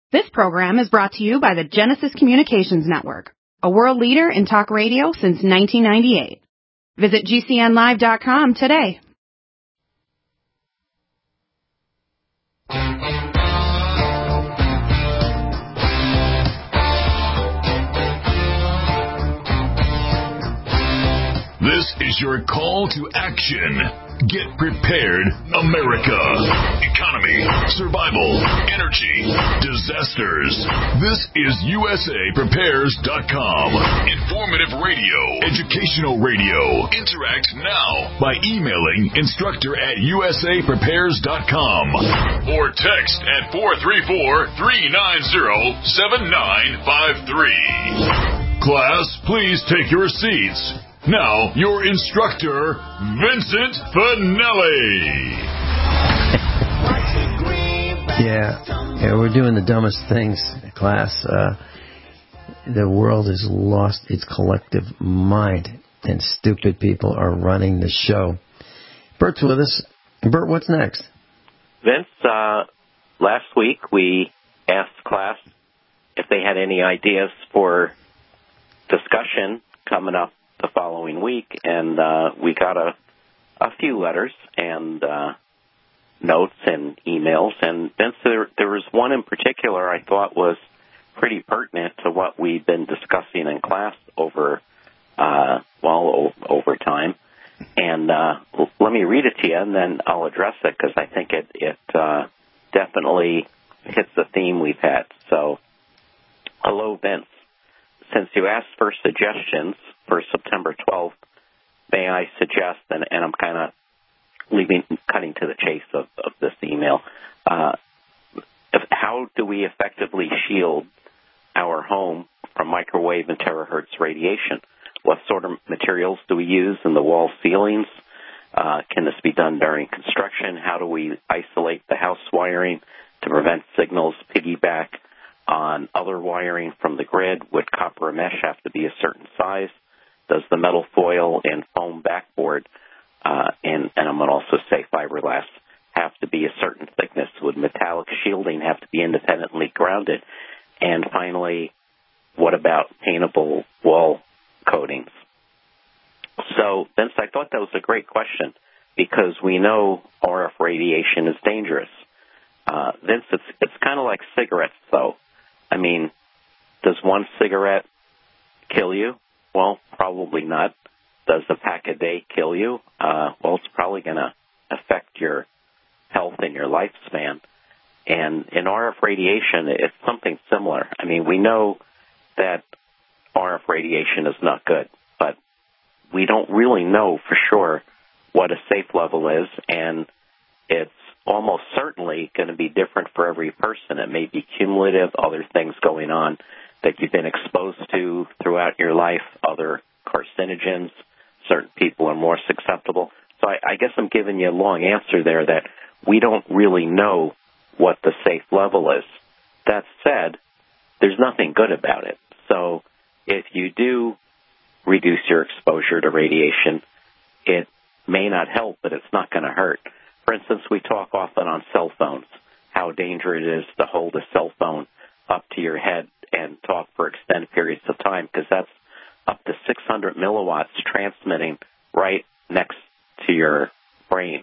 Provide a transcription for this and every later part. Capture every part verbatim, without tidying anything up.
This program is brought to you by the Genesis Communications Network, a world leader in talk radio since nineteen ninety-eight. Visit G C N live dot com today. This is your call to action. Get prepared, America. Economy, survival, energy, disasters. This is U S A Prepares dot com. Informative radio, educational radio. Interact now by emailing instructor at U S A Prepares dot com or text at four three four, three nine zero, seven nine five three. Class, please take your seats. Now, your instructor, Vincent Finelli. yeah, yeah, we're doing the dumbest things, class. Uh, the world has lost its collective mind, and stupid people are running the show. Bert's with us. Bert, what's next? Vince, uh, last week we asked class if they had any ideas for discussion coming up the following week, and uh, we got a, a few letters and uh, notes and emails. And Vince, there, there was one in particular I thought was pretty pertinent to what we've been discussing in class over, uh, well, o- over time. And uh, l- let me read it to you, and then I'll address it, because I think it, it uh, definitely hits the theme we've had. So, hello, Vince. Since you asked for suggestions for September twelfth, may I suggest, and, and I'm kind of leaving, cutting to the chase of, of this email, uh, if, how do we effectively shield our home from microwave and terahertz radiation? What sort of materials do we use in the wall ceilings? Uh, can this be done during construction? How do we isolate the house wiring to prevent signals piggyback on other wiring from the grid? Would copper mesh have to be a certain size? Does the metal foil and foam backboard, uh, and, and I'm going to also say fiberglass, have to be a certain thickness? Would metallic shielding have to be independently grounded? And finally, what about paintable wall coatings? So, Vince, I thought that was a great question, because we know R F radiation is dangerous. Uh, Vince, it's, it's kind of like cigarettes, though. I mean, does one cigarette kill you? Well, probably not. Does a pack a day kill you? Uh, well, it's probably going to affect your health and your lifespan. And in R F radiation, it's something similar. I mean, we know that R F radiation is not good, but we don't really know for sure what a safe level is, and it's almost certainly going to be different for every person. It may be cumulative, other things going on that you've been exposed to throughout your life, other carcinogens. Certain people are more susceptible. So I, I guess I'm giving you a long answer there that we don't really know what the safe level is. That said, there's nothing good about it. So if you do reduce your exposure to radiation, it may not help, but it's not going to hurt. For instance, we talk often on cell phones, how dangerous it is to hold a cell phone up to your head and talk for extended periods of time, because that's up to six hundred milliwatts transmitting right next to your brain.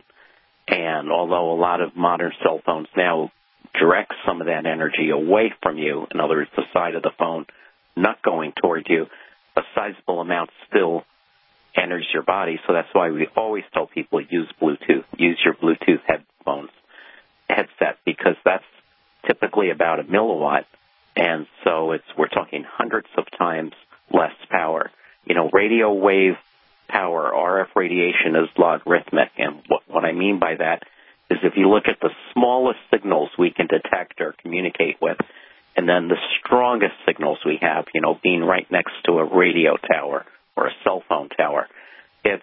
And although a lot of modern cell phones now direct some of that energy away from you, in other words, the side of the phone not going toward you, a sizable amount still enters your body. So that's why we always tell people use Bluetooth, use your Bluetooth headphones, headset, because that's typically about a milliwatt. And so it's, we're talking hundreds of times less power. You know, radio wave power, R F radiation, is logarithmic. And what, what I mean by that is if you look at the smallest signals we can detect or communicate with, and then the strongest signals we have, you know, being right next to a radio tower or a cell phone tower, it's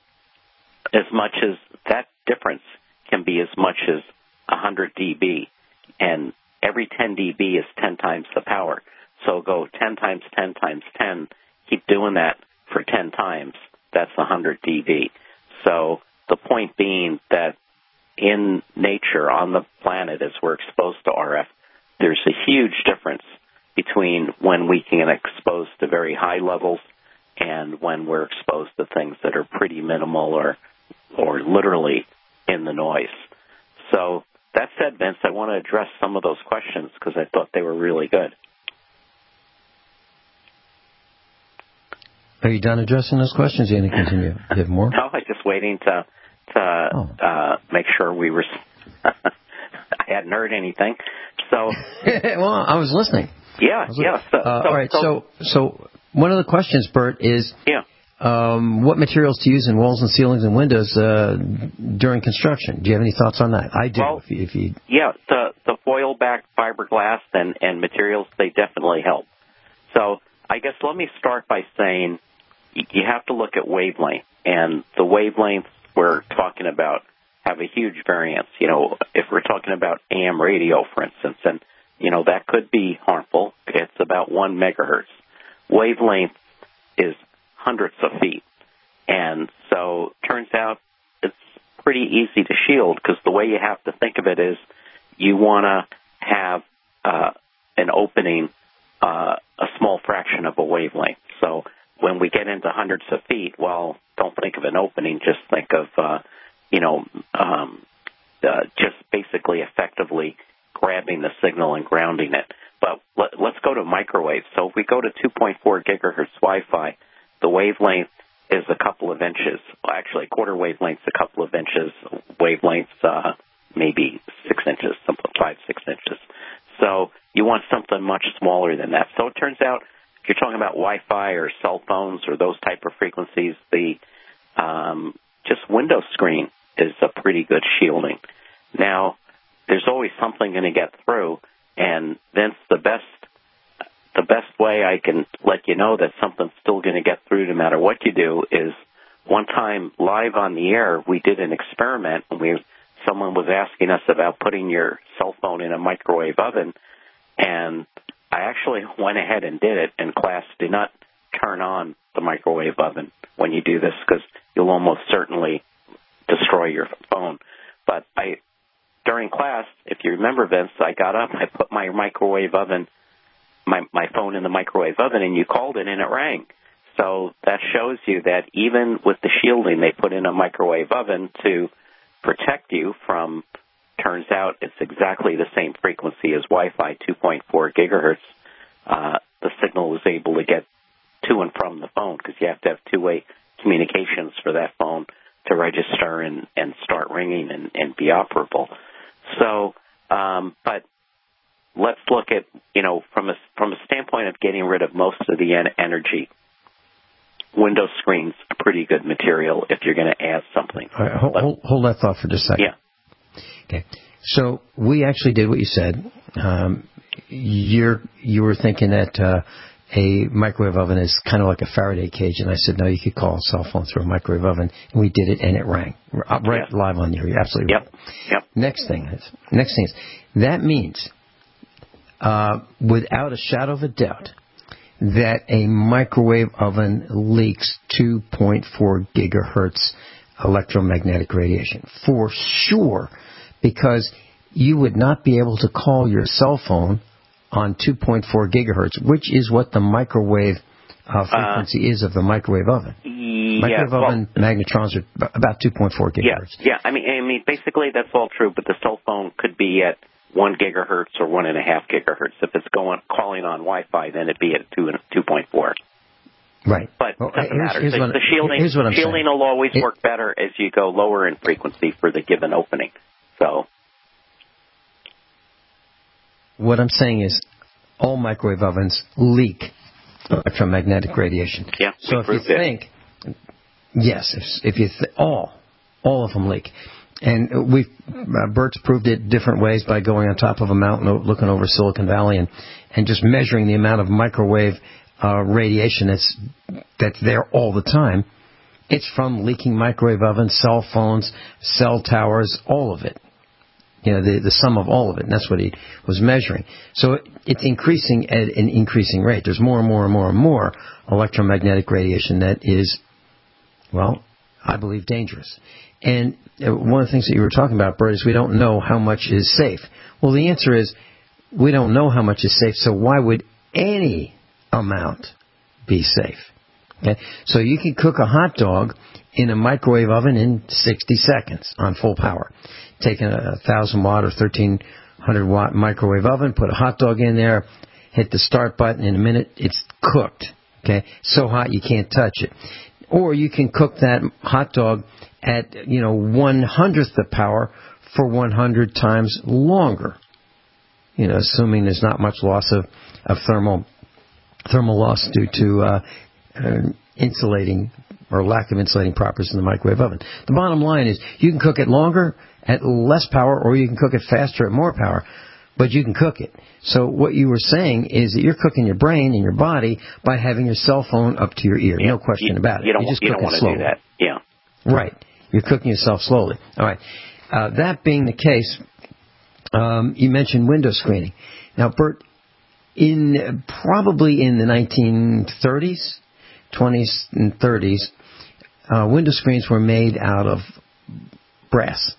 as much as that difference can be as much as one hundred decibels. And every ten decibels is ten times the power. So go ten times ten times ten, keep doing that for ten times. That's one hundred decibels. So the point being that in nature, on the planet, as we're exposed to R F, there's a huge difference between when we can get exposed to very high levels and when we're exposed to things that are pretty minimal or or literally in the noise. So that said, Vince, I want to address some of those questions because I thought they were really good. Are you done addressing those questions? Are you going to continue? Do you have more? No, I'm just waiting to to oh. uh, make sure we were. I hadn't heard anything, so. Well, I was listening. Yeah, was yeah. So, uh, so, all right. So, so, so one of the questions, Bert, is yeah. Um, what materials to use in walls and ceilings and windows uh, during construction? Do you have any thoughts on that? I do. Well, if you, if you... Yeah, the the foil-backed fiberglass and and materials, they definitely help. So I guess let me start by saying you have to look at wavelength, and the wavelengths we're talking about have a huge variance. You know, if we're talking about A M radio, for instance, and, you know, that could be harmful. It's about one megahertz. Wavelength is hundreds of feet. And so turns out it's pretty easy to shield because the way you have to think of it is you want to have uh, an opening, uh, a small fraction of a wavelength. So when we get into hundreds of feet, well, don't think of an opening, just think of, uh, you know, um, uh, just basically effectively grabbing the signal and grounding it. But let, let's go to microwave. So if we go to two point four gigahertz Wi-Fi, the wavelength is a couple of inches. Well, actually, quarter wavelength's a couple of inches. Wavelength's uh, maybe six inches, something five, six inches. So you want something much smaller than that. So it turns out if you're talking about Wi-Fi or cell phones or those type of frequencies, the um, just window screen is a pretty good shielding. Now, there's always something going to get through, and Vince, the best the best way I can let you know that something's still going to get through no matter what you do is one time live on the air, we did an experiment, and we someone was asking us about putting your cell phone in a microwave oven, and I actually went ahead and did it, and class, do not turn on the microwave oven when you do this because you'll almost certainly destroy your phone. But I, during class, if you remember, Vince, I got up, I put my microwave oven, my, my phone in the microwave oven, and you called it, and it rang. So that shows you that even with the shielding they put in a microwave oven to protect you from, turns out it's exactly the same frequency as Wi-Fi, two point four gigahertz. Uh, the signal was able to get to and from the phone because you have to have two-way communications for that phone to register and, and start ringing and, and be operable. So, um, but let's look at, you know, from a, from a standpoint of getting rid of most of the en- energy, window screen's a pretty good material if you're going to add something. All right, hold, hold, hold that thought for just a second. Yeah. Okay. So we actually did what you said. Um, you're, you were thinking that uh, a microwave oven is kind of like a Faraday cage, and I said, no, you could call a cell phone through a microwave oven, and we did it, and it rang. Right yeah. live on the air. You're absolutely yep. right. Yep. Next thing is, next thing is, that means, uh, without a shadow of a doubt, that a microwave oven leaks two point four gigahertz electromagnetic radiation. For sure, because you would not be able to call your cell phone on two point four gigahertz, which is what the microwave uh, frequency uh, is of the microwave oven. Yeah, microwave well, oven magnetrons are about two point four gigahertz. Yeah, yeah. I mean, I mean, basically that's all true, but the cell phone could be at one gigahertz or one and a half gigahertz. If it's going calling on Wi-Fi, then it'd be at two and two point four. Right. But well, it doesn't here's, matter. Here's the, what, the shielding, here's what I'm shielding saying. will always it, work better as you go lower in frequency for the given opening. So, what I'm saying is, all microwave ovens leak electromagnetic radiation. Yeah. So if you think, it. yes, if, if you th- all, all of them leak. And we've, uh, Bert's proved it different ways by going on top of a mountain, looking over Silicon Valley, and, and just measuring the amount of microwave uh, radiation that's that's there all the time. It's from leaking microwave ovens, cell phones, cell towers, all of it. You know, the, the sum of all of it. And that's what he was measuring. So it, it's increasing at an increasing rate. There's more and more and more and more electromagnetic radiation that is, well, I believe dangerous. And one of the things that you were talking about, Bert, is we don't know how much is safe. Well, the answer is we don't know how much is safe, so why would any amount be safe? Okay? So you can cook a hot dog in a microwave oven in sixty seconds on full power. Take a one thousand watt or thirteen hundred watt microwave oven, put a hot dog in there, hit the start button, in a minute it's cooked. Okay? So hot you can't touch it. Or you can cook that hot dog at, you know, one hundredth the power for one hundred times longer. You know, assuming there's not much loss of, of thermal thermal loss due to uh, uh, insulating or lack of insulating properties in the microwave oven. The bottom line is you can cook it longer at less power, or you can cook it faster at more power, but you can cook it. So what you were saying is that you're cooking your brain and your body by having your cell phone up to your ear. Yeah. No question you, about it. You don't, you just you cook don't want it to slowly. do that. Yeah. Right. You're cooking yourself slowly. All right. Uh, that being the case, um, you mentioned window screening. Now, Bert, in probably in the nineteen thirties, twenties and thirties, uh, window screens were made out of brass.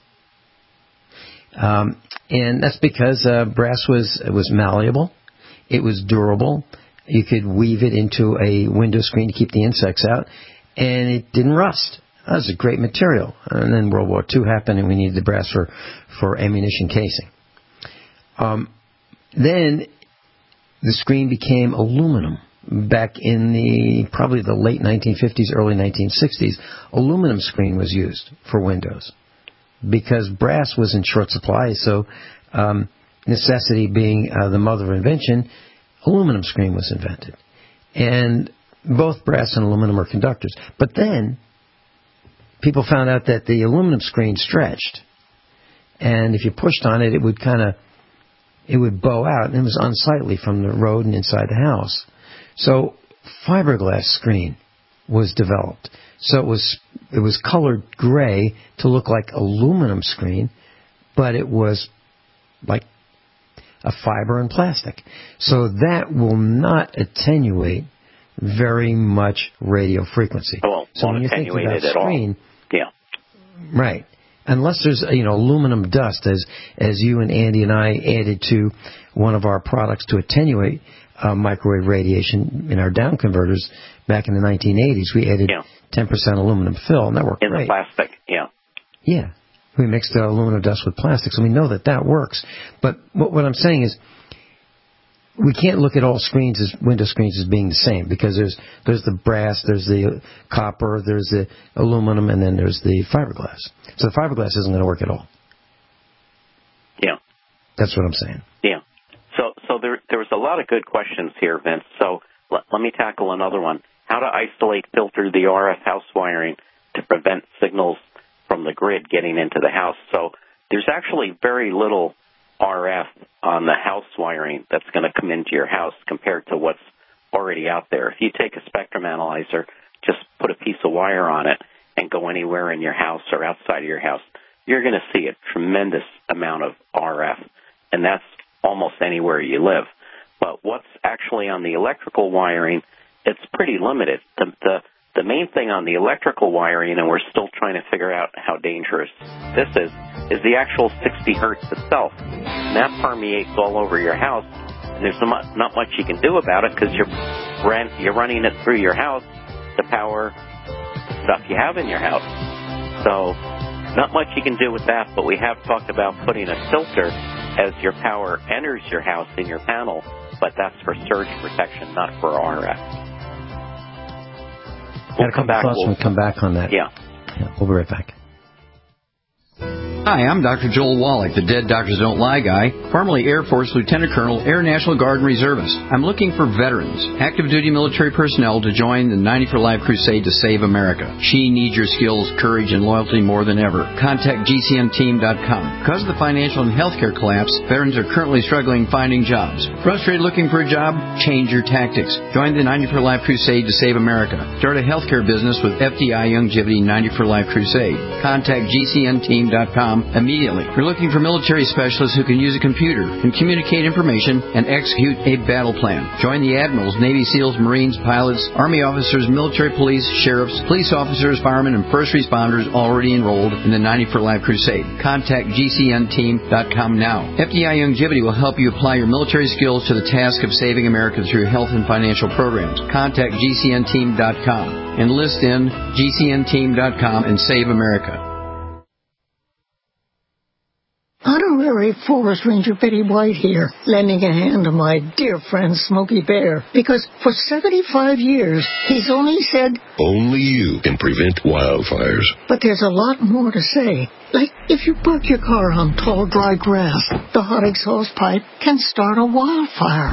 Um, and that's because uh, brass was was malleable, it was durable, you could weave it into a window screen to keep the insects out, and it didn't rust. That was a great material. And then World War Two happened, and we needed the brass for, for ammunition casing. Um, then the screen became aluminum. Back in the probably the late nineteen fifties, early nineteen sixties, aluminum screen was used for windows because brass was in short supply. So um, necessity being uh, the mother of invention, aluminum screen was invented. And both brass and aluminum are conductors. But then people found out that the aluminum screen stretched. And if you pushed on it, it would kind of, it would bow out, and it was unsightly from the road and inside the house. So fiberglass screen was developed. So it was it was colored gray to look like aluminum screen, but it was like a fiber and plastic. So that will not attenuate very much radio frequency. Well, so when you're thinking about screen, yeah, right. Unless there's, you know, aluminum dust, as as you and Andy and I added to one of our products to attenuate uh, microwave radiation in our down converters back in the nineteen eighties, we added yeah. ten percent aluminum fill, and that worked in great. In the plastic, yeah. Yeah. We mixed the aluminum dust with plastic, so we know that that works. But what, what I'm saying is, we can't look at all screens as window screens as being the same, because there's there's the brass, there's the copper, there's the aluminum, and then there's the fiberglass. So the fiberglass isn't going to work at all. Yeah, that's what I'm saying. Yeah. So so there there was a lot of good questions here, Vince. So let, let me tackle another one: how to isolate, filter the R F house wiring to prevent signals from the grid getting into the house. So there's actually very little R F on the house wiring that's going to come into your house compared to what's already out there. If you take a spectrum analyzer, just put a piece of wire on it and go anywhere in your house or outside of your house, you're going to see a tremendous amount of R F, and that's almost anywhere you live. But what's actually on the electrical wiring, it's pretty limited. The, the, the main thing on the electrical wiring, and we're still trying to figure out how dangerous this is, is the actual sixty hertz itself. And that permeates all over your house, and there's not, not much you can do about it because you're, ran, you're running it through your house to power the stuff you have in your house. So not much you can do with that, but we have talked about putting a filter as your power enters your house in your panel, but that's for surge protection, not for R F. We'll come back. We'll come back on that. Yeah. yeah. We'll be right back. Hi, I'm Doctor Joel Wallach, the Dead Doctors Don't Lie guy, formerly Air Force Lieutenant Colonel, Air National Guard and Reservist. I'm looking for veterans, active duty military personnel to join the ninety for Life crusade to save America. She needs your skills, courage, and loyalty more than ever. Contact G C N team dot com. Because of the financial and healthcare collapse, veterans are currently struggling finding jobs. Frustrated looking for a job? Change your tactics. Join the ninety for Life crusade to save America. Start a healthcare business with F D I Longevity ninety for Life crusade. Contact G C N team dot com com immediately. We're looking for military specialists who can use a computer and communicate information and execute a battle plan. Join the admirals, Navy SEALs, Marines, pilots, Army officers, military police, sheriffs, police officers, firemen, and first responders already enrolled in the ninety for Life Crusade. Contact G C N team dot com now. F D I Longevity will help you apply your military skills to the task of saving America through health and financial programs. Contact G C N team dot com. Enlist in G C N team dot com and save America. Honorary Forest Ranger Betty White here, lending a hand to my dear friend Smokey Bear, because for seventy-five years, he's only said, only you can prevent wildfires. But there's a lot more to say. Like, if you park your car on tall, dry grass, the hot exhaust pipe can start a wildfire.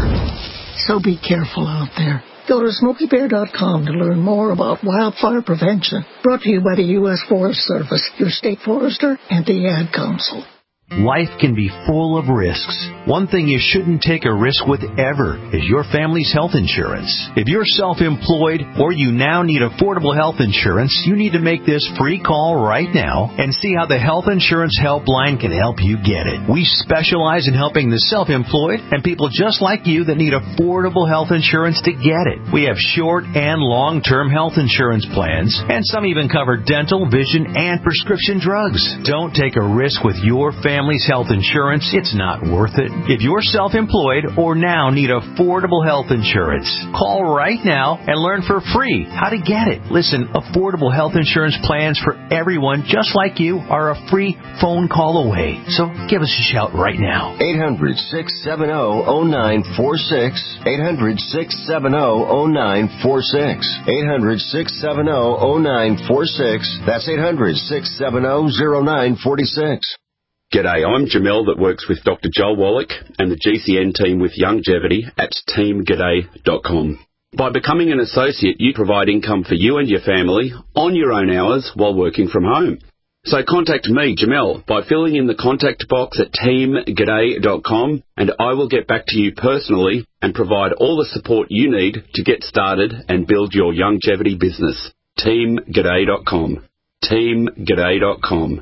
So be careful out there. Go to Smokey Bear dot com to learn more about wildfire prevention. Brought to you by the U S Forest Service, your state forester, and the Ad Council. Life can be full of risks. One thing you shouldn't take a risk with ever is your family's health insurance. If you're self-employed or you now need affordable health insurance, you need to make this free call right now and see how the Health Insurance Helpline can help you get it. We specialize in helping the self-employed and people just like you that need affordable health insurance to get it. We have short and long-term health insurance plans, and some even cover dental, vision, and prescription drugs. Don't take a risk with your family. Family's health insurance, it's not worth it. If you're self-employed or now need affordable health insurance, call right now and learn for free how to get it. Listen, affordable health insurance plans for everyone just like you are a free phone call away. So give us a shout right now. eight hundred, six seven zero, zero nine four six. eight hundred, six seven zero, zero nine four six. eight hundred, six seven zero, zero nine four six. That's eight hundred, six seven zero, zero nine four six. G'day, I'm Jamel that works with Doctor Joel Wallach and the G C N team with Longevity at team g'day dot com. By becoming an associate, you provide income for you and your family on your own hours while working from home. So contact me, Jamel, by filling in the contact box at team g'day dot com, and I will get back to you personally and provide all the support you need to get started and build your longevity business. team g'day dot com. team g'day dot com.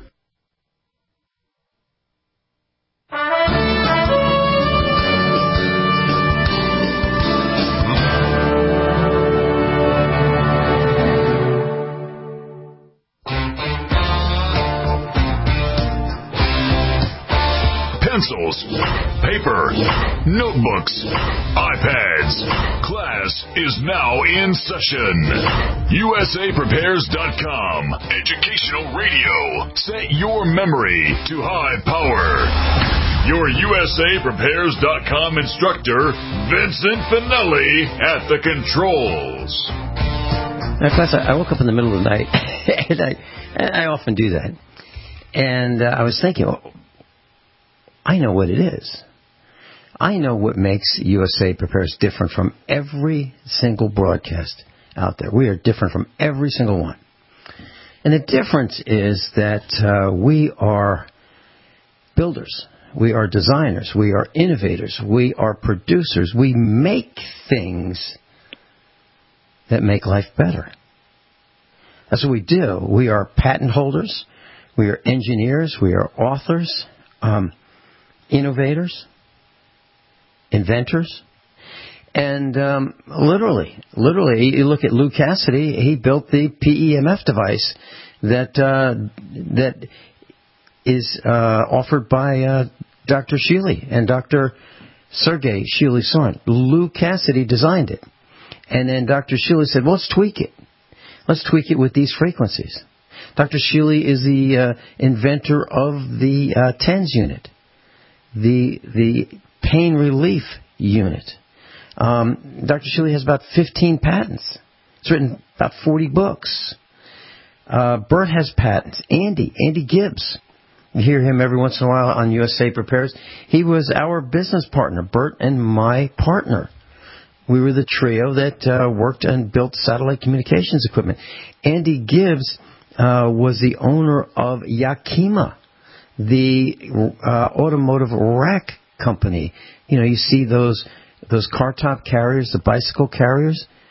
Pencils, paper, notebooks, iPads. Class is now in session. U S A Prepares dot com. Educational radio. Set your memory to high power. Your U S A Prepares dot com instructor, Vincent Finelli, at the controls. Now, class, I woke up in the middle of the night, and I, and I often do that. And uh, I was thinking, well, I know what it is. I know what makes U S A Prepares different from every single broadcast out there. We are different from every single one. And the difference is that uh, we are builders. We are designers. We are innovators. We are producers. We make things that make life better. That's what we do. We are patent holders. We are engineers. We are authors. Um, innovators, inventors, and um, literally, literally, you look at Lou Cassidy. He built the P E M F device that uh, that is uh, offered by uh, Doctor Shealy and Doctor Sergei Shealy's son. Lou Cassidy designed it, and then Doctor Shealy said, "Well, let's tweak it. Let's tweak it with these frequencies." Doctor Shealy is the uh, inventor of the uh, TENS unit. The the pain relief unit. Um, Doctor Shealy has about fifteen patents. He's written about forty books. Uh, Bert has patents. Andy, Andy Gibbs. You hear him every once in a while on U S A Prepares. He was our business partner, Bert and my partner. We were the trio that uh, worked and built satellite communications equipment. Andy Gibbs uh, was the owner of Yakima, the uh, automotive rack company. You know, you see those those car top carriers, the bicycle carriers.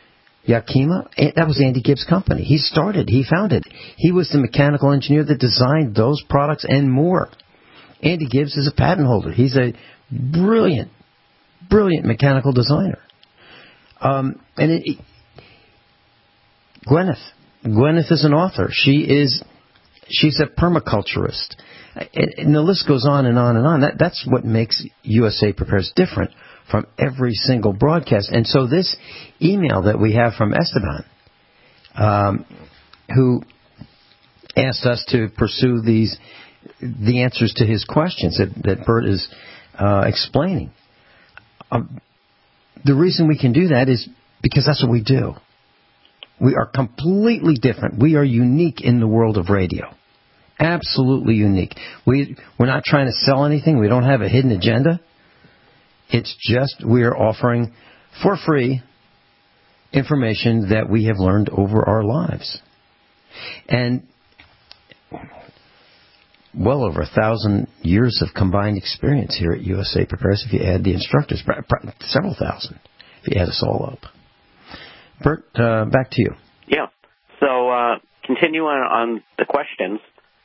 Yakima, that was Andy Gibbs' company. He started, he founded. He was the mechanical engineer that designed those products and more. Andy Gibbs is a patent holder. He's a brilliant, brilliant mechanical designer. Um, and it, it, Gwyneth, Gwyneth is an author. She is, she's a permaculturist. And, and the list goes on and on and on. That, that's what makes U S A Prepares different from every single broadcast. And so this email that we have from Esteban, um, who asked us to pursue these, the answers to his questions that, that Bert is uh, explaining. Um, the reason we can do that is because that's what we do. We are completely different. We are unique in the world of radio. Absolutely unique. We, we're not trying to sell anything. We don't have a hidden agenda. It's just we're offering for free information that we have learned over our lives. And well over a thousand years of combined experience here at U S A Prepares if you add the instructors. Several thousand if you add us all up. Bert, uh, back to you. Yeah. So uh, continuing on the questions,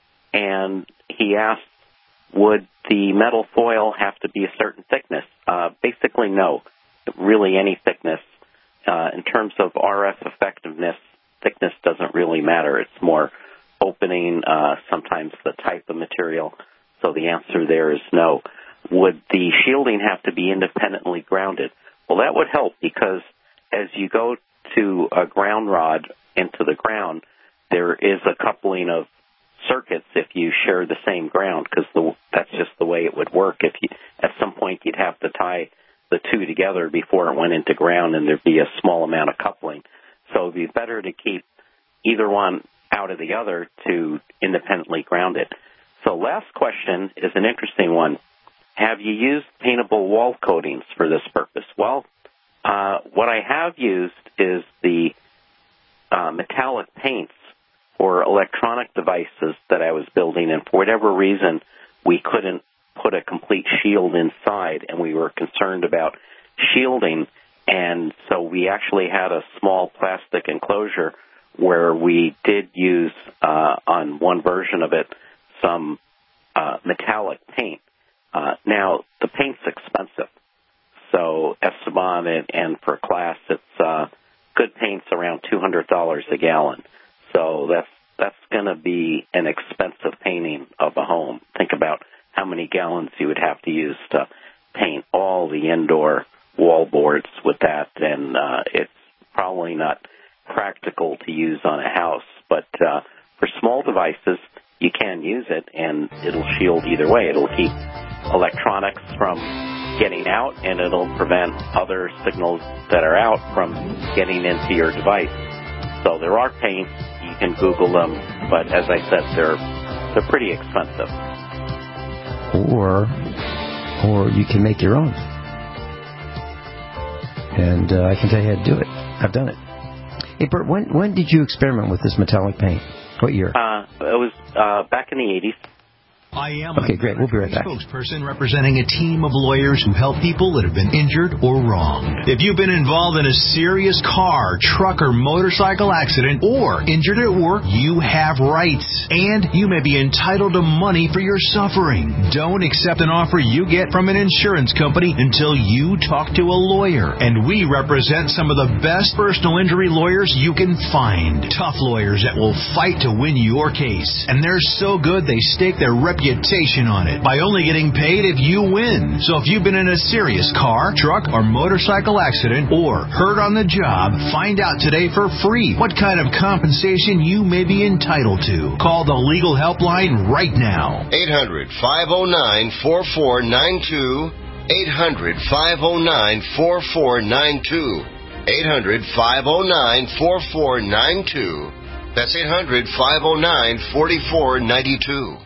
and he asked, would the metal foil have to be a certain thickness? Uh, basically, no. Really, any thickness. Uh, in terms of R F effectiveness, thickness doesn't really matter. It's more opening, uh, sometimes the type of material. So the answer there is no. Would the shielding have to be independently grounded? Well, that would help because as you go to a ground rod into the ground, there is a coupling of circuits if you share the same ground, because that's just the way it would work. If you, at some point you'd have to tie the two together before it went into ground, and there'd be a small amount of coupling. So it'd be better to keep either one out of the other to independently ground it. So last question is an interesting one. Have you used paintable wall coatings for this purpose? Well, uh, what I have used is the uh, metallic paints for electronic devices that I was building, and for whatever reason, we couldn't put a complete shield inside, and we were concerned about shielding, and so we actually had a small plastic enclosure where we did use, uh, on one version of it, some uh, metallic paint. Uh, now, the paint's expensive, so Esteban and, and for class, it's uh, good paint's around two hundred dollars a gallon. So that's that's going to be an expensive painting of a home. Think about how many gallons you would have to use to paint all the indoor wall boards with that, and uh, it's probably not practical to use on a house. But uh, for small devices, you can use it, and it'll shield either way. It'll keep electronics from getting out, and it'll prevent other signals that are out from getting into your device. So there are paints. You can Google them, but as I said, they're they're pretty expensive. Or, or you can make your own. And uh, I can tell you how to do it. I've done it. Hey, Bert, when when did you experiment with this metallic paint? What year? Uh, it was uh, back in the eighties. I am okay, great. We'll be right back. Spokesperson representing a team of lawyers who help people that have been injured or wronged. If you've been involved in a serious car, truck, or motorcycle accident, or injured at work, you have rights, and you may be entitled to money for your suffering. Don't accept an offer you get from an insurance company until you talk to a lawyer. And we represent some of the best personal injury lawyers you can find. Tough lawyers that will fight to win your case. And they're so good they stake their reputation reputation on it by only getting paid if you win. So if you've been in a serious car, truck, or motorcycle accident or hurt on the job, find out today for free what kind of compensation you may be entitled to. Call the legal helpline right now. eight hundred, five oh nine, four four nine two. eight hundred, five oh nine, four four nine two. eight hundred, five oh nine, four four nine two. That's eight hundred, five oh nine, four four nine two.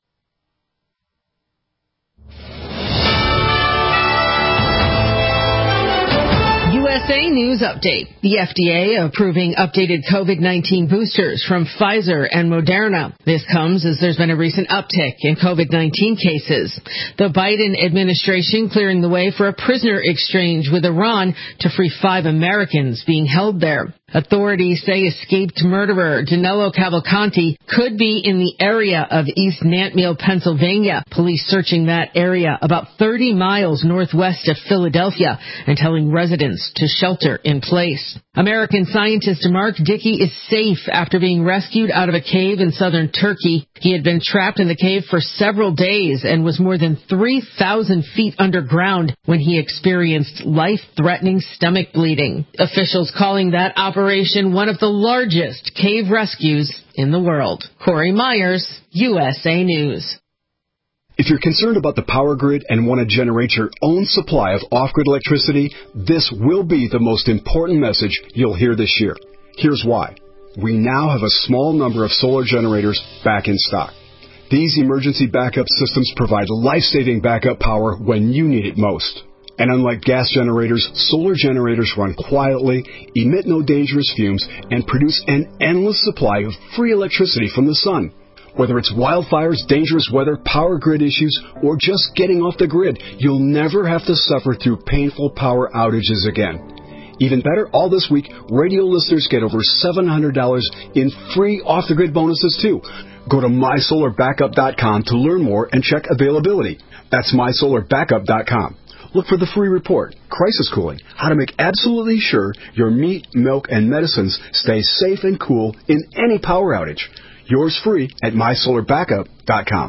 U S A News Update. The F D A approving updated COVID nineteen boosters from Pfizer and Moderna. This comes as there's been a recent uptick in COVID nineteen cases. The Biden administration clearing the way for a prisoner exchange with Iran to free five Americans being held there. Authorities say escaped murderer Danilo Cavalcanti could be in the area of East Nantmeal, Pennsylvania. Police searching that area about thirty miles northwest of Philadelphia and telling residents to shelter in place. American scientist Mark Dickey is safe after being rescued out of a cave in southern Turkey. He had been trapped in the cave for several days and was more than three thousand feet underground when he experienced life-threatening stomach bleeding. Officials calling that operation one of the largest cave rescues in the world. Corey Myers, U S A News. If you're concerned about the power grid and want to generate your own supply of off-grid electricity, this will be the most important message you'll hear this year. Here's why. We now have a small number of solar generators back in stock. These emergency backup systems provide life-saving backup power when you need it most. And unlike gas generators, solar generators run quietly, emit no dangerous fumes, and produce an endless supply of free electricity from the sun. Whether it's wildfires, dangerous weather, power grid issues, or just getting off the grid, you'll never have to suffer through painful power outages again. Even better, all this week, radio listeners get over seven hundred dollars in free off-the-grid bonuses, too. Go to my solar backup dot com to learn more and check availability. That's my solar backup dot com. Look for the free report, Crisis Cooling, how to make absolutely sure your meat, milk, and medicines stay safe and cool in any power outage. Yours free at my solar backup dot com.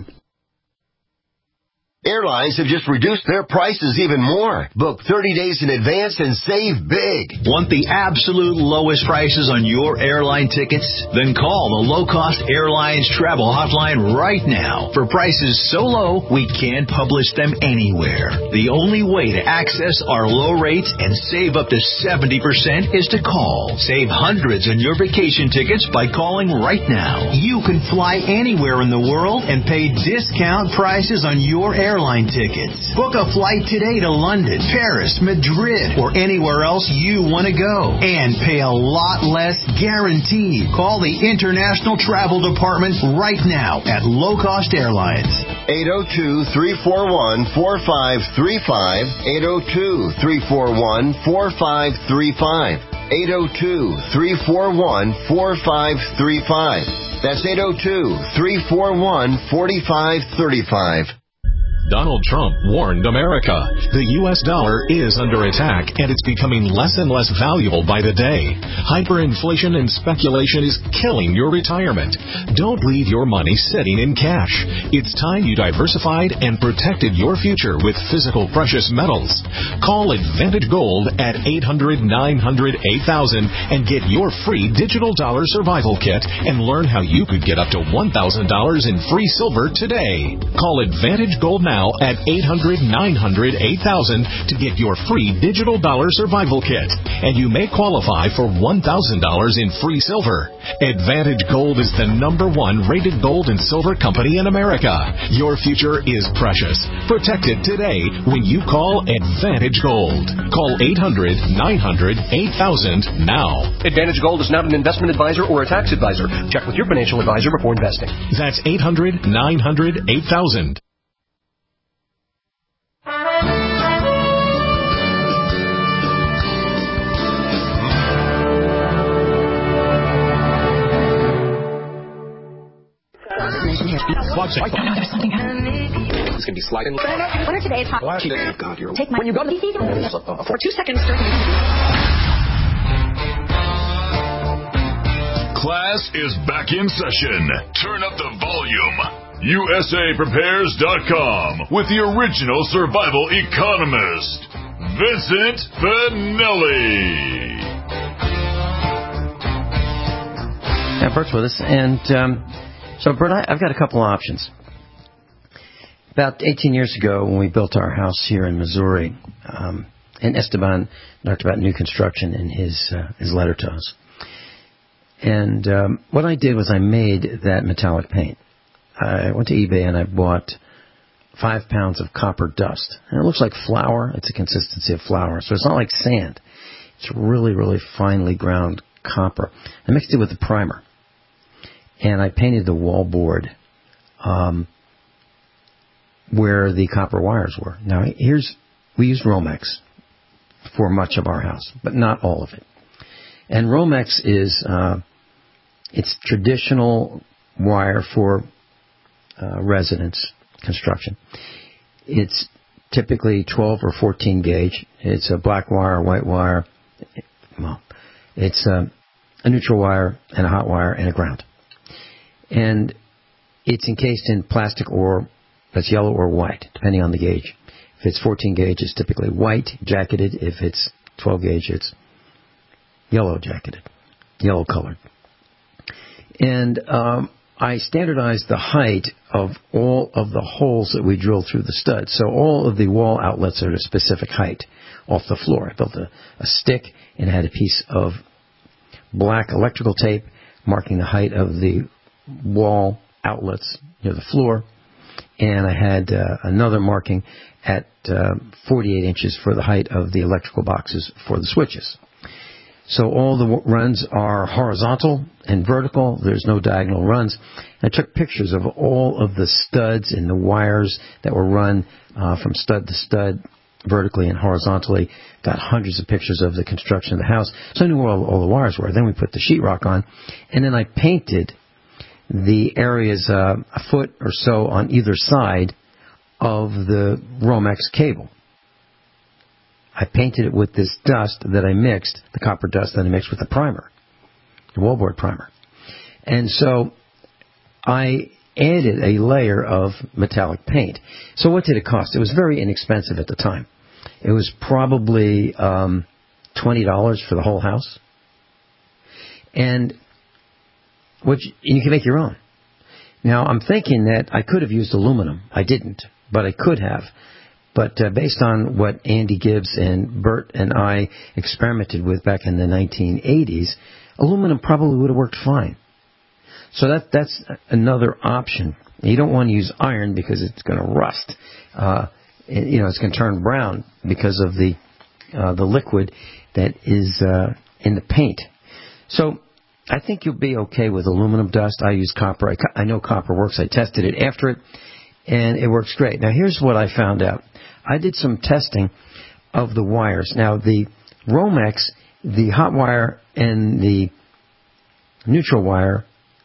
Airlines have just reduced their prices even more. Book thirty days in advance and save big. Want the absolute lowest prices on your airline tickets? Then call the Low Cost Airlines Travel Hotline right now. For prices so low, we can't publish them anywhere. The only way to access our low rates and save up to seventy percent is to call. Save hundreds on your vacation tickets by calling right now. You can fly anywhere in the world and pay discount prices on your airline airline tickets. Book a flight today to London, Paris, Madrid, or anywhere else you want to go. And pay a lot less guaranteed. Call the International Travel Department right now at Low Cost Airlines. eight oh two, three four one, four five three five. eight oh two, three four one, four five three five. eight oh two, three four one, four five three five. That's eight oh two, three four one, four five three five. Donald Trump warned America. The U S dollar is under attack, and it's becoming less and less valuable by the day. Hyperinflation and speculation is killing your retirement. Don't leave your money sitting in cash. It's time you diversified and protected your future with physical precious metals. Call Advantage Gold at eight hundred, nine hundred, eight thousand and get your free digital dollar survival kit and learn how you could get up to one thousand dollars in free silver today. Call Advantage Gold now at eight hundred, nine hundred, eight thousand to get your free digital dollar survival kit. And you may qualify for one thousand dollars in free silver. Advantage Gold is the number one rated gold and silver company in America. Your future is precious. Protect it today when you call Advantage Gold. Call eight hundred, nine hundred, eight thousand now. Advantage Gold is not an investment advisor or a tax advisor. Check with your financial advisor before investing. That's eight hundred, nine hundred, eight thousand. Watch it. There's something happening. It's going to be sliding. Winner today is hot. Watch it. Oh, God, you're... Take my... When you go to... For two seconds. Class is back in session. Turn up the volume. U S A Prepares dot com with the original survival economist, Vincent Finelli. Yeah, Bert's with us. And um, so, Bert, I, I've got a couple of options. About eighteen years ago, when we built our house here in Missouri, um, and Esteban talked about new construction in his uh, his letter to us. And um, what I did was I made that metallic paint. I went to eBay and I bought five pounds of copper dust. And it looks like flour. It's a consistency of flour. So it's not like sand. It's really, really finely ground copper. I mixed it with the primer. And I painted the wallboard um, where the copper wires were. Now, here's, we used Romex for much of our house, but not all of it. And Romex is uh, it's traditional wire for uh, residence construction. It's typically twelve or fourteen gauge. It's a black wire, white wire. Well, it's a, a neutral wire and a hot wire and a ground. And it's encased in plastic or that's yellow or white, depending on the gauge. If it's fourteen gauge, it's typically white, jacketed. If it's twelve gauge, it's yellow jacketed, yellow colored. And um, I standardized the height of all of the holes that we drilled through the stud. So all of the wall outlets are at a specific height off the floor. I built a, a stick and had a piece of black electrical tape marking the height of the wall outlets near the floor. And I had uh, another marking at uh, forty-eight inches for the height of the electrical boxes for the switches. So all the runs are horizontal and vertical. There's no diagonal runs. I took pictures of all of the studs and the wires that were run uh, from stud to stud, vertically and horizontally. Got hundreds of pictures of the construction of the house. So I knew where all, all the wires were. Then we put the sheetrock on. And then I painted the areas uh, a foot or so on either side of the Romex cable. I painted it with this dust that I mixed, the copper dust that I mixed with the primer, the wallboard primer. And so I added a layer of metallic paint. So what did it cost? It was very inexpensive at the time. It was probably um, twenty dollars for the whole house. And which and you can make your own. Now, I'm thinking that I could have used aluminum. I didn't, but I could have. But uh, based on what Andy Gibbs and Bert and I experimented with back in the nineteen eighties, aluminum probably would have worked fine. So that that's another option. You don't want to use iron because it's going to rust. Uh, it, you know, it's going to turn brown because of the uh, the liquid that is uh, in the paint. So I think you'll be okay with aluminum dust. I use copper. I, I know copper works. I tested it after it, and it works great. Now, here's what I found out. I did some testing of the wires. Now, the Romex, the hot wire and the neutral wire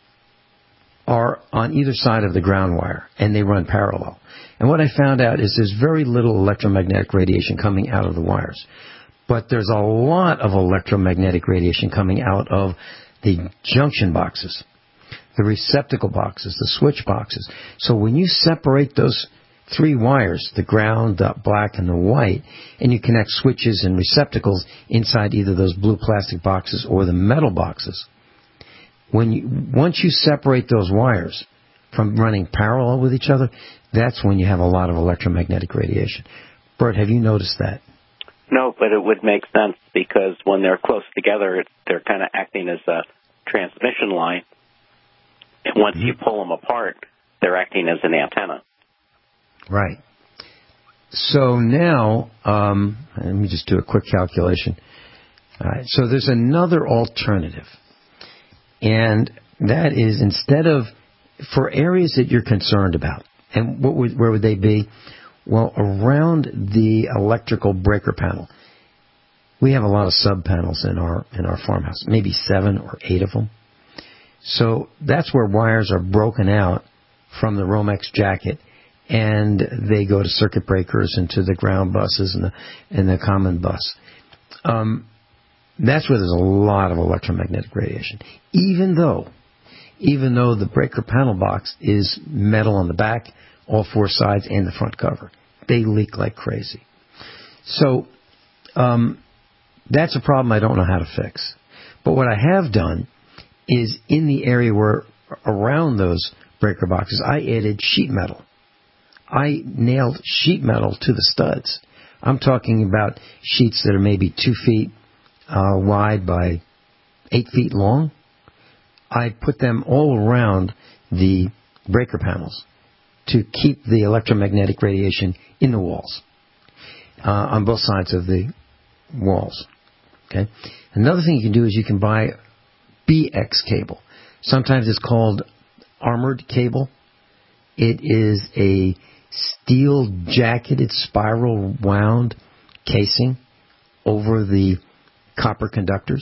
are on either side of the ground wire, and they run parallel. And what I found out is there's very little electromagnetic radiation coming out of the wires. But there's a lot of electromagnetic radiation coming out of the junction boxes, the receptacle boxes, the switch boxes. So when you separate those three wires, the ground, the black, and the white, and you connect switches and receptacles inside either those blue plastic boxes or the metal boxes, when you, once you separate those wires from running parallel with each other, that's when you have a lot of electromagnetic radiation. Bert, have you noticed that? No, but it would make sense because when they're close together, they're kind of acting as a transmission line. And once you pull them apart, they're acting as an antenna. Right. So now, um, let me just do a quick calculation. All right. So there's another alternative. And that is instead of, for areas that you're concerned about, and what would, where would they be? Well, around the electrical breaker panel. We have a lot of sub panels in our in our farmhouse, maybe seven or eight of them. So that's where wires are broken out from the Romex jacket, and they go to circuit breakers and to the ground buses and the and the common bus. Um, that's where there's a lot of electromagnetic radiation. Even though, even though the breaker panel box is metal on the back, all four sides, and the front cover. They leak like crazy. So um, that's a problem I don't know how to fix. But what I have done is in the area where around those breaker boxes, I added sheet metal. I nailed sheet metal to the studs. I'm talking about sheets that are maybe two feet uh, wide by eight feet long. I put them all around the breaker panels to keep the electromagnetic radiation in the walls, uh, on both sides of the walls. Okay. Another thing you can do is you can buy B X cable. Sometimes it's called armored cable. It is a steel jacketed spiral wound casing over the copper conductors.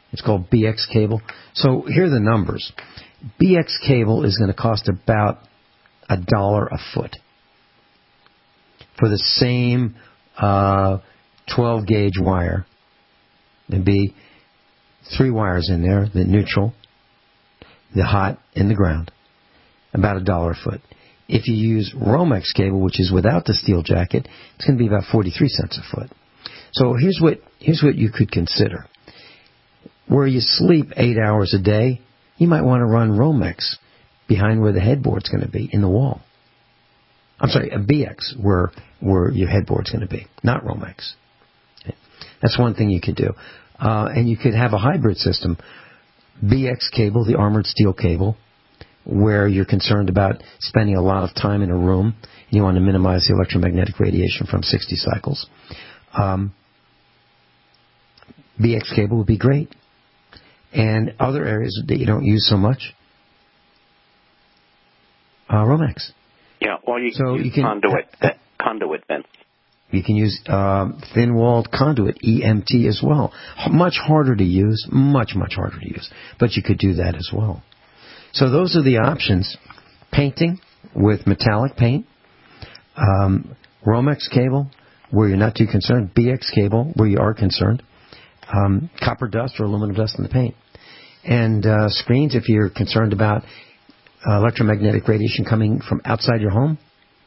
It's called B X cable. So here are the numbers. B X cable is going to cost about a dollar a foot for the same uh, twelve gauge wire. There'd be three wires in there, the neutral, the hot, and the ground. About a dollar a foot. If you use Romex cable, which is without the steel jacket, it's going to be about forty-three cents a foot. So here's what here's what you could consider. Where you sleep eight hours a day, you might want to run Romex behind where the headboard's going to be, in the wall. I'm sorry, a B X where where your headboard's going to be, not Romex. Okay. That's one thing you could do. Uh, and you could have a hybrid system. B X cable, the armored steel cable, where you're concerned about spending a lot of time in a room and you want to minimize the electromagnetic radiation from sixty cycles. Um, B X cable would be great. And other areas that you don't use so much, uh, Romex. Yeah, well, you so can use you can, conduit, uh, conduit vents. You can use um, thin-walled conduit, E M T, as well. Much harder to use, much, much harder to use. But you could do that as well. So those are the options. Painting with metallic paint. Um, Romex cable, where you're not too concerned. B X cable, where you are concerned. Um, copper dust or aluminum dust in the paint. And uh, screens, if you're concerned about uh, electromagnetic radiation coming from outside your home,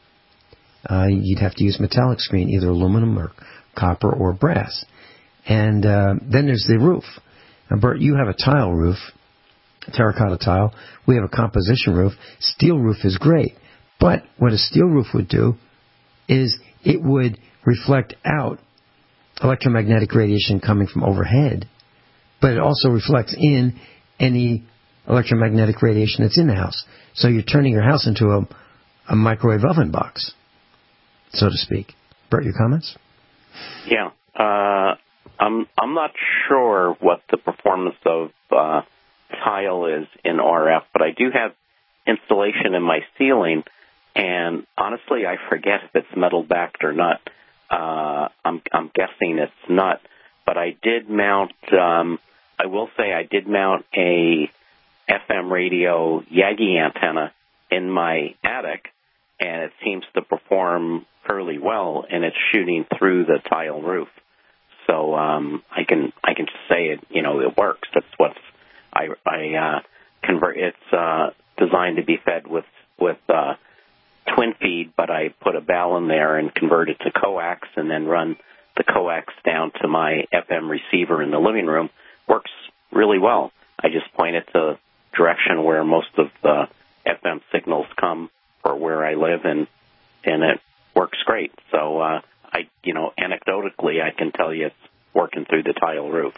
uh, you'd have to use metallic screen, either aluminum or copper or brass. And uh, then there's the roof. Now, Bert, you have a tile roof, terracotta tile. We have a composition roof. Steel roof is great. But what a steel roof would do is it would reflect out electromagnetic radiation coming from overhead, but it also reflects in any electromagnetic radiation that's in the house. So you're turning your house into a, a microwave oven box, so to speak. Bert, your comments? Yeah. Uh, I'm I'm not sure what the performance of uh, tile is in R F, but I do have insulation in my ceiling, and honestly, I forget if it's metal backed or not. Uh, I'm, I'm guessing it's not, but I did mount, um, I will say I did mount a F M radio Yagi antenna in my attic, and it seems to perform fairly well, and it's shooting through the tile roof. So um, I can I can just say it, you know, it works. That's what I, I uh, convert. It's uh, designed to be fed with, with uh twin feed, but I put a bell in there and convert it to coax and then run the coax down to my F M receiver in the living room. Works really well. I just point it to direction where most of the F M signals come for where I live, and and it works great. So uh, I, you know, anecdotally, I can tell you it's working through the tile roof.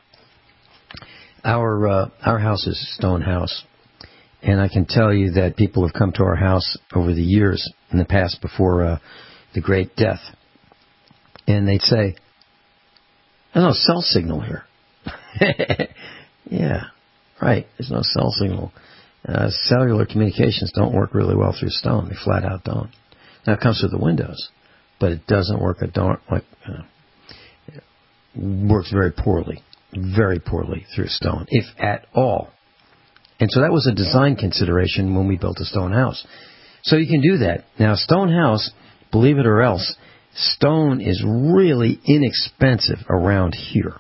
Our uh, our house is a stone house. And I can tell you that people have come to our house over the years in the past before uh, the Great Death. And they'd say, there's no cell signal here. Yeah, right. There's no cell signal. Uh, cellular communications don't work really well through stone. They flat out don't. Now, it comes through the windows, but it doesn't work. It don't, like, uh, it works very poorly, very poorly through stone, if at all. And so that was a design consideration when we built a stone house. So you can do that. Now, stone house, believe it or else, stone is really inexpensive around here.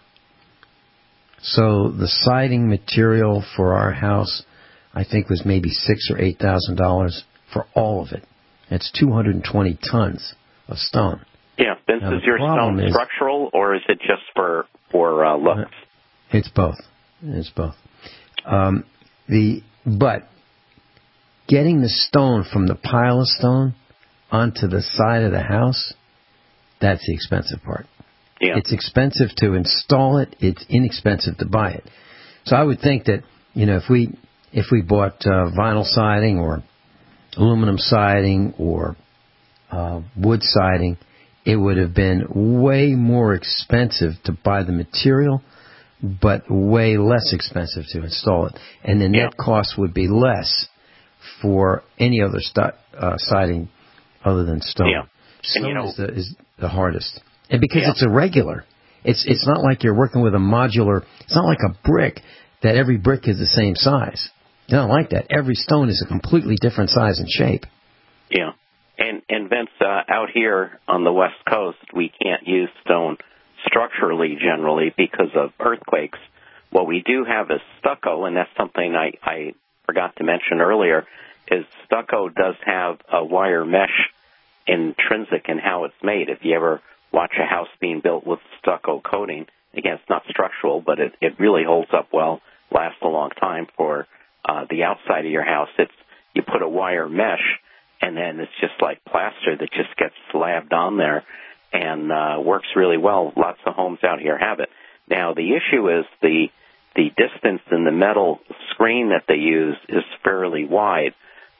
So the siding material for our house, I think, was maybe six or eight thousand dollars for all of it. It's two hundred and twenty tons of stone. Yeah, Vince, now, is your stone is, structural, or is it just for for uh, looks? It's both. It's both. Um, The but getting the stone from the pile of stone onto the side of the house, that's the expensive part. Yeah. It's expensive to install it. It's inexpensive to buy it. So I would think that, you know, if we if we bought uh, vinyl siding or aluminum siding or uh, wood siding, it would have been way more expensive to buy the material, but way less expensive to install it. And the net yeah. cost would be less for any other st- uh, siding other than stone. Yeah. Stone and, you know, is, the, is the hardest. And because yeah. it's irregular. It's it's not like you're working with a modular. It's not like a brick that every brick is the same size. It's not like that. Every stone is a completely different size and shape. Yeah. And, and Vince, uh, out here on the West Coast, we can't use stone structurally generally because of earthquakes. What we do have is stucco, and that's something I, I forgot to mention earlier, is stucco does have a wire mesh intrinsic in how it's made. If you ever watch a house being built with stucco coating, again, it's not structural, but it, it really holds up well, lasts a long time for uh, the outside of your house. It's you put a wire mesh, and then it's just like plaster that just gets slabbed on there and uh, works really well. Lots of homes out here have it. Now, the issue is the the distance in the metal screen that they use is fairly wide,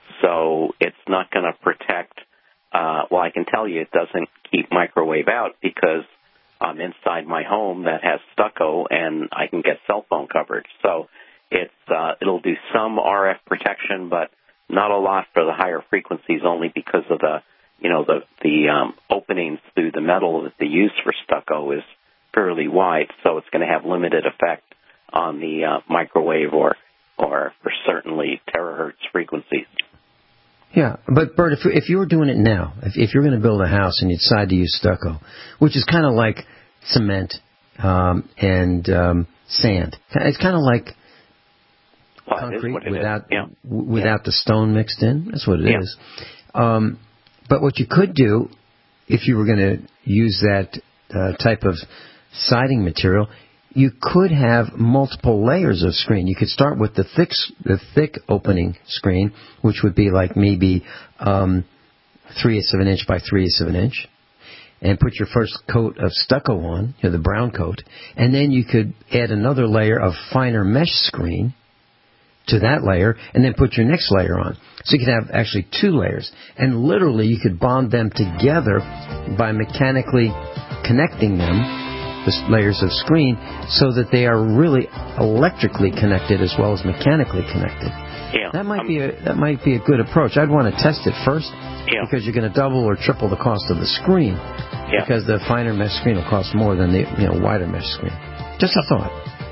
so it's not going to protect. Uh, well, I can tell you it doesn't keep microwave out because I'm inside my home that has stucco and I can get cell phone coverage. So it's uh, it'll do some R F protection, but not a lot for the higher frequencies, only because of the you know the the um, openings through the metal that they use for stucco is fairly wide, so it's going to have limited effect on the uh, microwave or or for certainly terahertz frequencies. Yeah, but Bert, if if you were doing it now, if if you're going to build a house and you decide to use stucco, which is kind of like cement um, and um, sand, it's kind of like well, concrete without yeah. w- without yeah. the stone mixed in. That's what it yeah. is. Um, but what you could do, if you were going to use that uh, type of siding material, you could have multiple layers of screen. You could start with the thick, the thick opening screen, which would be like maybe um, three-eighths of an inch by three-eighths of an inch, and put your first coat of stucco on, you know, the brown coat, and then you could add another layer of finer mesh screen to that layer, and then put your next layer on. So you could have actually two layers, and literally you could bond them together by mechanically connecting them, the layers of screen, so that they are really electrically connected as well as mechanically connected. Yeah, that might um, be a that might be a good approach. I'd want to test it first, yeah. because you're going to double or triple the cost of the screen, yeah. because the finer mesh screen will cost more than the you know wider mesh screen. Just a thought.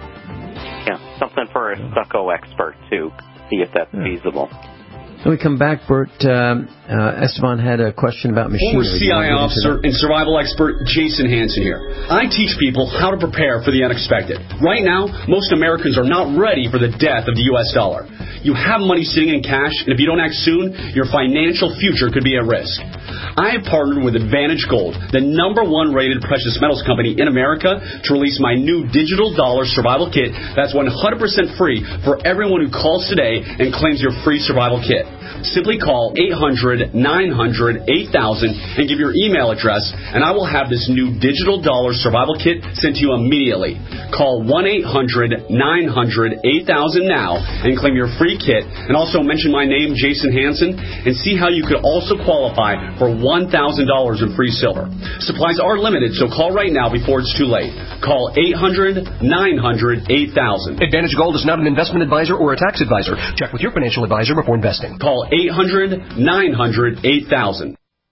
Yeah, something for a stucco expert too. See if that's yeah. feasible. When we come back, Bert, um, uh, Esteban had a question about machinery. Former C I A officer and survival expert Jason Hansen here. I teach people how to prepare for the unexpected. Right now, most Americans are not ready for the death of the U S dollar. You have money sitting in cash, and if you don't act soon, your financial future could be at risk. I have partnered with Advantage Gold, the number one rated precious metals company in America, to release my new digital dollar survival kit that's one hundred percent free for everyone who calls today and claims your free survival kit. Simply call eight hundred, nine hundred, eight thousand and give your email address, and I will have this new digital dollar survival kit sent to you immediately. Call one eight hundred, nine hundred, eight thousand now and claim your free kit, and also mention my name, Jason Hansen, and see how you could also qualify for one thousand dollars in free silver. Supplies are limited, so call right now before it's too late. Call eight hundred, nine hundred, eight thousand. Advantage Gold is not an investment advisor or a tax advisor. Check with your financial advisor before investing. Call eight hundred, nine hundred, eight thousand.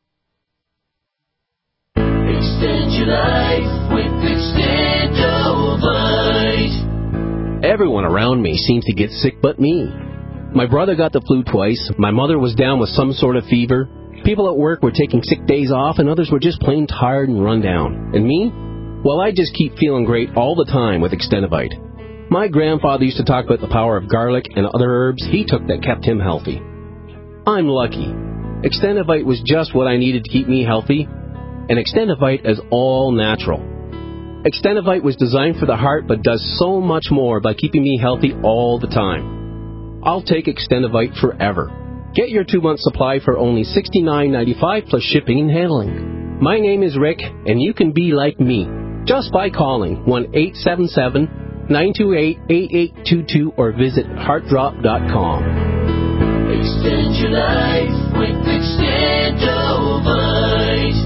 Extend your life with Extendovite. Everyone around me seems to get sick but me. My brother got the flu twice. My mother was down with some sort of fever. People at work were taking sick days off, and others were just plain tired and run down. And me? Well, I just keep feeling great all the time with Extendovite. My grandfather used to talk about the power of garlic and other herbs he took that kept him healthy. I'm lucky. Extendovite was just what I needed to keep me healthy, and Extendovite is all natural. Extendovite was designed for the heart but does so much more by keeping me healthy all the time. I'll take Extendovite forever. Get your two-month supply for only sixty-nine ninety-five plus shipping and handling. My name is Rick, and you can be like me just by calling one eight seven seven, nine two eight, eight eight two two or visit heart drop dot com. Extend your life with Extendovite.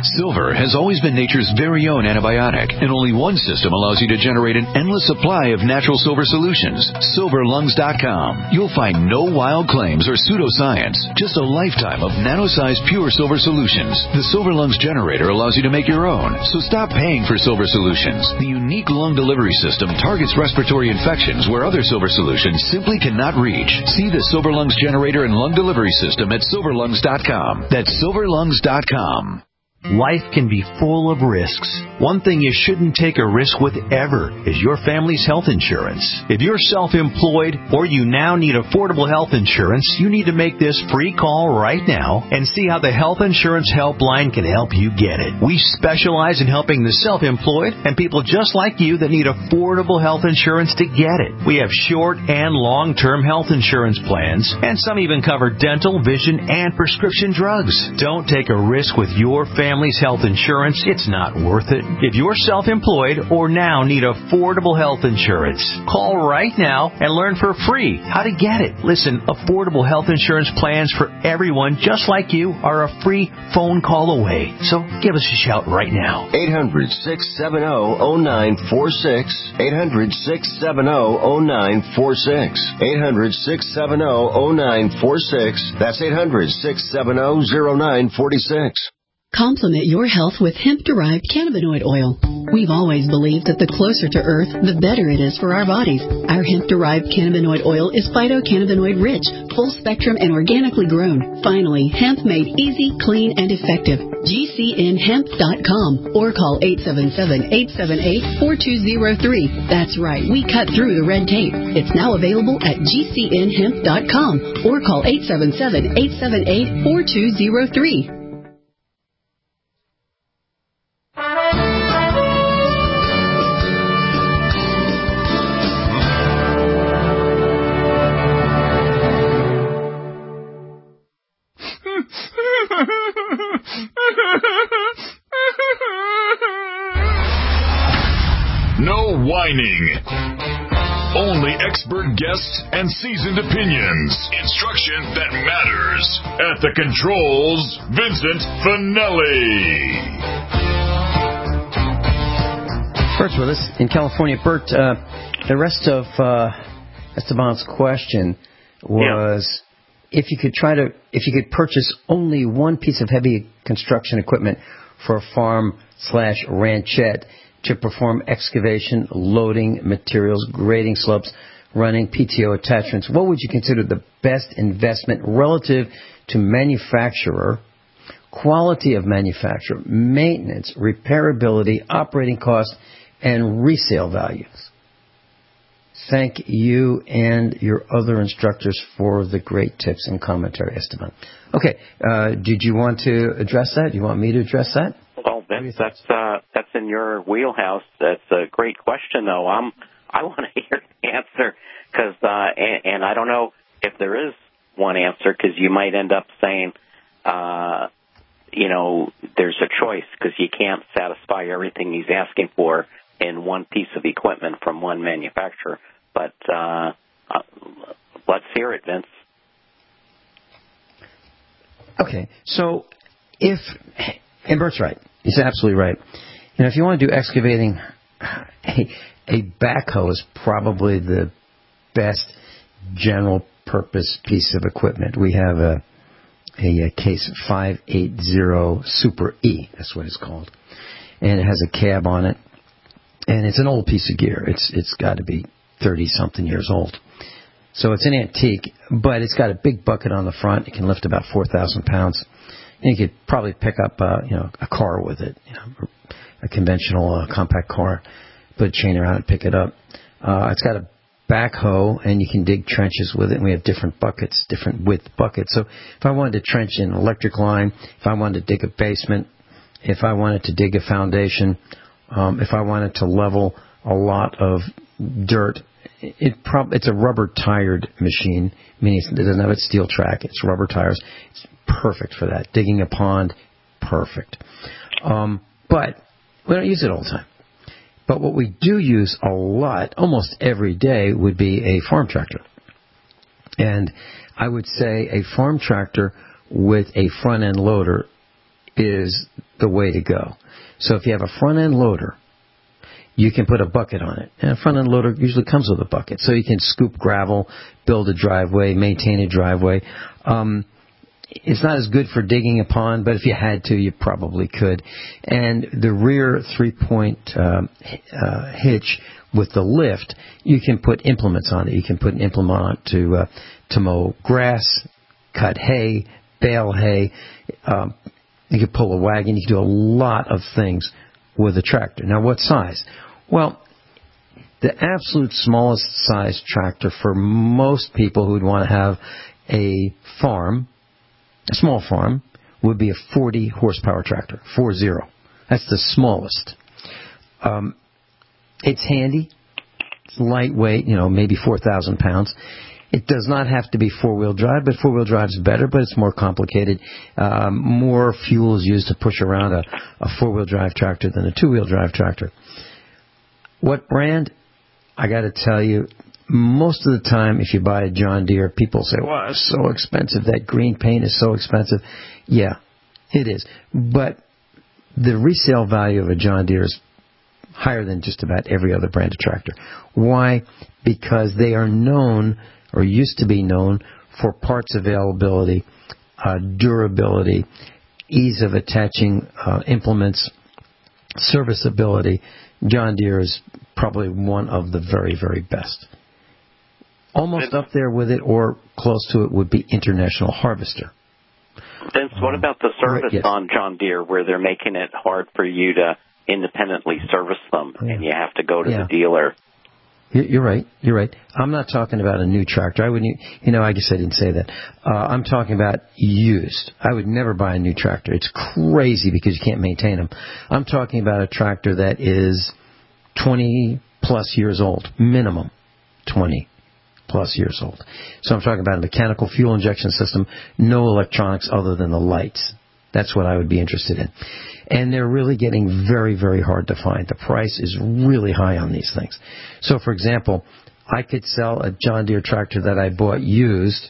Silver has always been nature's very own antibiotic, and only one system allows you to generate an endless supply of natural silver solutions. silver lungs dot com. You'll find no wild claims or pseudoscience, just a lifetime of nano-sized pure silver solutions. The Silver Lungs generator allows you to make your own, so stop paying for silver solutions. The unique lung delivery system targets respiratory infections where other silver solutions simply cannot reach. See the Silver Lungs generator and lung delivery system at silver lungs dot com. That's silver lungs dot com. Life can be full of risks. One thing you shouldn't take a risk with ever is your family's health insurance. If you're self-employed or you now need affordable health insurance, you need to make this free call right now and see how the Health Insurance Helpline can help you get it. We specialize in helping the self-employed and people just like you that need affordable health insurance to get it. We have short and long-term health insurance plans, and some even cover dental, vision, and prescription drugs. Don't take a risk with your family. Family's health insurance, it's not worth it. If you're self-employed or now need affordable health insurance, call right now and learn for free how to get it. Listen, affordable health insurance plans for everyone just like you are a free phone call away. So give us a shout right now. eight hundred, six seven zero, zero nine four six. eight hundred, six seven zero, zero nine four six. eight hundred, six seven zero, zero nine four six. That's eight hundred, six seven zero, zero nine four six. Complement your health with hemp-derived cannabinoid oil. We've always believed that the closer to Earth, the better it is for our bodies. Our hemp-derived cannabinoid oil is phytocannabinoid-rich, full-spectrum, and organically grown. Finally, hemp made easy, clean, and effective. G C N hemp dot com or call eight seven seven, eight seven eight, four two zero three. That's right, we cut through the red tape. It's now available at G C N hemp dot com or call eight seven seven, eight seven eight, four two zero three. No whining. Only expert guests and seasoned opinions. Instruction that matters. At the controls, Vincent Finelli. Bert's with us in California. Bert, uh, the rest of uh, Esteban's question was yeah. if you could try to, if you could purchase only one piece of heavy construction equipment for a farm slash ranchette to perform excavation, loading materials, grading slopes, running P T O attachments, what would you consider the best investment relative to manufacturer, quality of manufacture, maintenance, repairability, operating costs, and resale values? Thank you and your other instructors for the great tips and commentary, Esteban. Okay, uh, did you want to address that? Do you want me to address that? Well, Vince, that's uh, that's in your wheelhouse. That's a great question, though. Um, I want to hear the answer, because uh, and, and I don't know if there is one answer, because you might end up saying, uh, you know, there's a choice, because you can't satisfy everything he's asking for in one piece of equipment from one manufacturer. But uh, uh, let's hear it, Vince. Okay, so if, and Bert's right. He's absolutely right. You know, if you want to do excavating, a, a backhoe is probably the best general purpose piece of equipment. We have a, a, a Case five eighty Super E, that's what it's called. And it has a cab on it. And it's an old piece of gear. It's It's got to be thirty-something years old. So it's an antique, but it's got a big bucket on the front. It can lift about four thousand pounds. And you could probably pick up, uh, you know, a car with it, you know, a conventional uh, compact car, put a chain around it, pick it up. Uh, it's got a backhoe, and you can dig trenches with it. And we have different buckets, different width buckets. So if I wanted to trench an electric line, if I wanted to dig a basement, if I wanted to dig a foundation, um, if I wanted to level a lot of dirt, it prob- it's a rubber-tired machine, meaning it doesn't have a steel track. It's rubber tires. It's perfect for that. Digging a pond, perfect. Um, but we don't use it all the time. But what we do use a lot, almost every day, would be a farm tractor. And I would say a farm tractor with a front-end loader is the way to go. So if you have a front-end loader, you can put a bucket on it. And a front-end loader usually comes with a bucket. So you can scoop gravel, build a driveway, maintain a driveway. Um, it's not as good for digging a pond, but if you had to, you probably could. And the rear three-point um, uh, hitch with the lift, you can put implements on it. You can put an implement on it to, uh, to mow grass, cut hay, bale hay. Um, you can pull a wagon. You can do a lot of things with a tractor. Now, what size? Well, the absolute smallest size tractor for most people who'd want to have a farm, a small farm, would be a forty horsepower tractor, four zero. That's the smallest. Um, it's handy. It's lightweight, you know, maybe four thousand pounds. It does not have to be four-wheel drive, but four-wheel drive is better, but it's more complicated. Um, more fuel is used to push around a, a four-wheel drive tractor than a two-wheel drive tractor. What brand? I got to tell you, most of the time, if you buy a John Deere, people say, well, it's so expensive. That green paint is so expensive. Yeah, it is. But the resale value of a John Deere is higher than just about every other brand of tractor. Why? Because they are known, or used to be known, for parts availability, uh, durability, ease of attaching uh, implements, serviceability. John Deere is probably one of the very, very best. Almost up there with it, or close to it, would be International Harvester. Vince, what about the service right, yes. on John Deere, where they're making it hard for you to independently service them, yeah. and you have to go to yeah. the dealer? You're right. You're right. I'm not talking about a new tractor. I wouldn't, you know, I guess I didn't say that. Uh, I'm talking about used. I would never buy a new tractor. It's crazy because you can't maintain them. I'm talking about a tractor that is twenty plus years old, minimum twenty plus years old. So I'm talking about a mechanical fuel injection system, no electronics other than the lights. That's what I would be interested in. And they're really getting very, very hard to find. The price is really high on these things. So, for example, I could sell a John Deere tractor that I bought used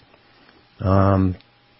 um,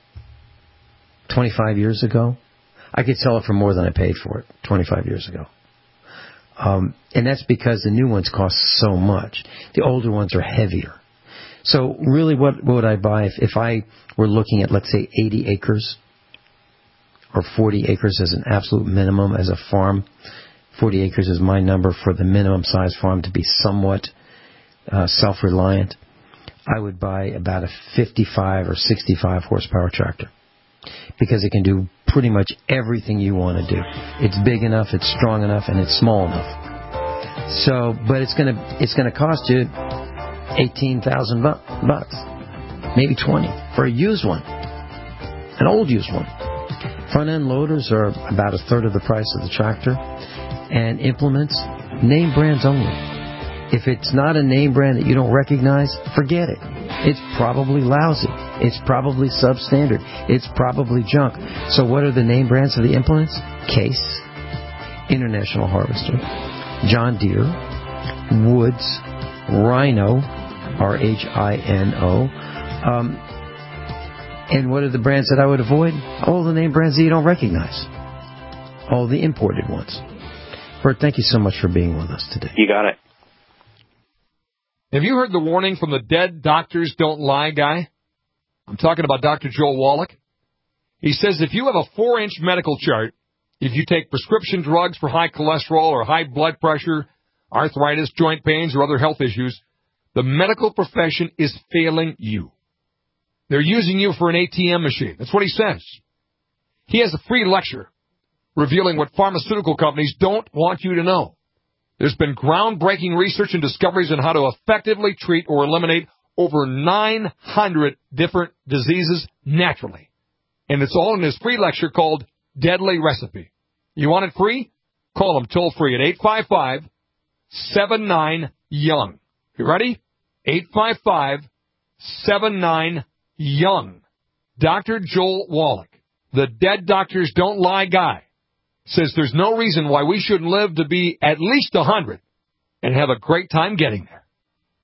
twenty-five years ago. I could sell it for more than I paid for it twenty-five years ago. Um, and that's because the new ones cost so much. The older ones are heavier. So really, what, what would I buy if, if I were looking at, let's say, eighty acres or forty acres as an absolute minimum as a farm? forty acres is my number for the minimum size farm to be somewhat uh, self-reliant. I would buy about a fifty-five or sixty-five horsepower tractor because it can do pretty much everything you want to do. It's big enough, it's strong enough, and it's small enough. So, but it's gonna it's gonna cost you eighteen thousand bucks, maybe twenty for a used one, an old used one. Front end loaders are about a third of the price of the tractor, and implements, name brands only. If it's not a name brand that you don't recognize, forget it. It's probably lousy. It's probably substandard. It's probably junk. So what are the name brands of the implements? Case, International Harvester, John Deere, Woods, Rhino, R H I N O. Um, and what are the brands that I would avoid? All the name brands that you don't recognize. All the imported ones. Bert, thank you so much for being with us today. You got it. Have you heard the warning from the dead doctors don't lie guy? I'm talking about Doctor Joel Wallach. He says if you have a four-inch medical chart, if you take prescription drugs for high cholesterol or high blood pressure, arthritis, joint pains, or other health issues, the medical profession is failing you. They're using you for an A T M machine. That's what he says. He has a free lecture revealing what pharmaceutical companies don't want you to know. There's been groundbreaking research and discoveries on how to effectively treat or eliminate over nine hundred different diseases naturally. And it's all in his free lecture called Deadly Recipe. You want it free? Call him toll free at eight five five, seven nine, young. You ready? eight five five, seven nine, young. Doctor Joel Wallach, the Dead Doctors Don't Lie guy, says there's no reason why we shouldn't live to be at least one hundred and have a great time getting there.